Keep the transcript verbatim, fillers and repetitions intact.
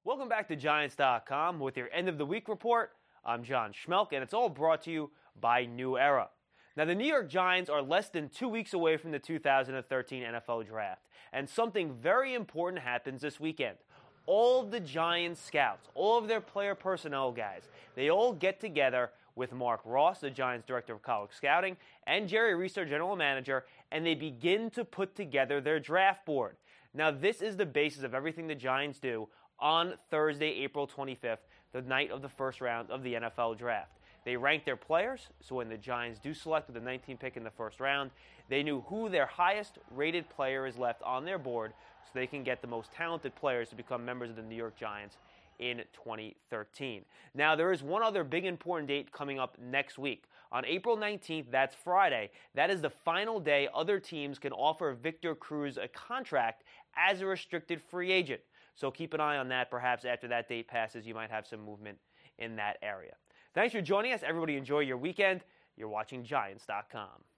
Welcome back to Giants dot com with your end of the week report. I'm John Schmelk, and it's all brought to you by New Era. Now, the New York Giants are less than two weeks away from the two thousand thirteen N F L Draft, and something very important happens this weekend. All of the Giants scouts, all of their player personnel guys, they all get together with Mark Ross, the Giants Director of College Scouting, and Jerry Reese, their General Manager, and they begin to put together their draft board. Now, this is the basis of everything the Giants do on Thursday, April twenty-fifth, the night of the first round of the N F L Draft. They rank their players, so when the Giants do select with the nineteenth pick in the first round, they knew who their highest-rated player is left on their board so they can get the most talented players to become members of the New York Giants in twenty thirteen. Now, there is one other big important date coming up next week. On April nineteenth, that's Friday, that is the final day other teams can offer Victor Cruz a contract as a restricted free agent. So keep an eye on that. Perhaps after that date passes, you might have some movement in that area. Thanks for joining us. Everybody enjoy your weekend. You're watching Giants dot com.